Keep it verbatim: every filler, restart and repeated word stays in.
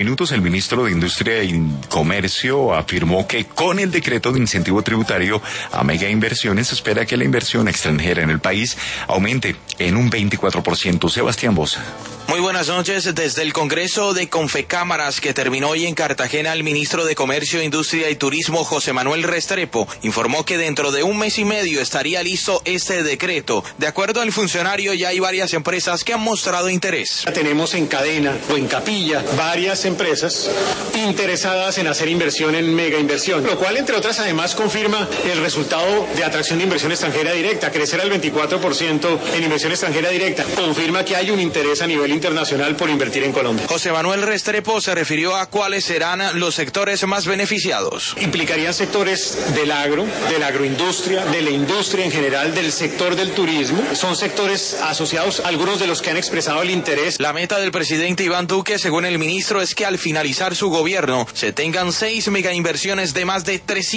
Minutos, el ministro de Industria y Comercio afirmó que con el decreto de incentivo tributario a mega inversiones se espera que la inversión extranjera en el país aumente en un veinticuatro por ciento. Sebastián Boza. Muy buenas noches. Desde el Congreso de Confecámaras que terminó hoy en Cartagena, el ministro de Comercio, Industria y Turismo, José Manuel Restrepo, informó que dentro de un mes y medio estaría listo este decreto. De acuerdo al funcionario, ya hay varias empresas que han mostrado interés. Tenemos en cadena o en capilla varias empresas interesadas en hacer inversión en mega inversión, lo cual, entre otras, además confirma el resultado de atracción de inversión extranjera directa, crecer al veinticuatro por ciento en inversión extranjera directa, confirma que hay un interés a nivel internacional por invertir en Colombia. José Manuel Restrepo se refirió a cuáles serán los sectores más beneficiados. Implicarían sectores del agro, de la agroindustria, de la industria en general, del sector del turismo. Son sectores asociados, algunos de los que han expresado el interés. La meta del presidente Iván Duque, según el ministro, es que al finalizar su gobierno se tengan seis megainversiones de más de trescientos